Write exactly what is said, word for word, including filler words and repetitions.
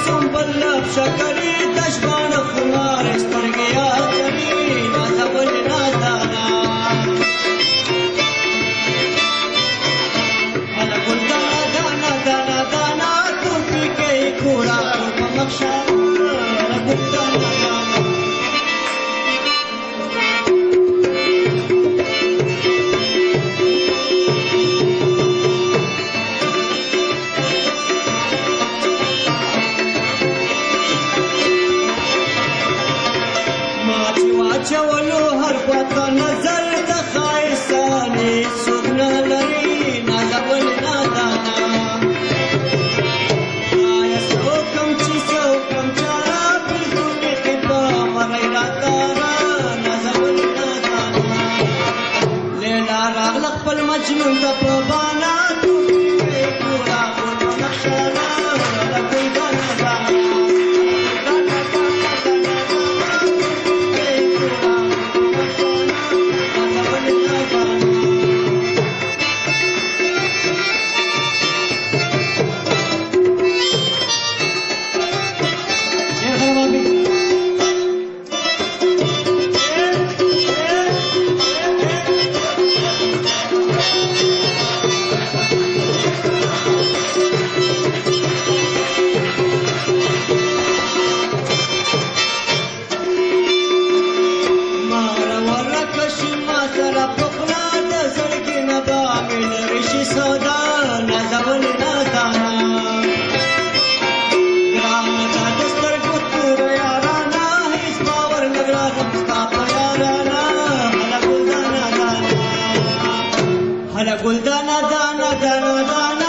سنبل بشکری دشبان خمار سترگیا چمی نازول نادانا حالا گل دانا دانا دانا دانا تو پی کے کوڑا کو مخشا حالا گل دانا دانا چولو هر خواته نظر د ښایستانې څوک نه لري نازول نادانا آیا څه وکړم چې څه وکړم چاره بېلتون مې خپه مرۍ راداره نازول نادانا لیلا راغله خپل مجنون ته په بانا توپې ګوره ورته نقشانه لکۍ دانه دانه Gul dana dana dana dana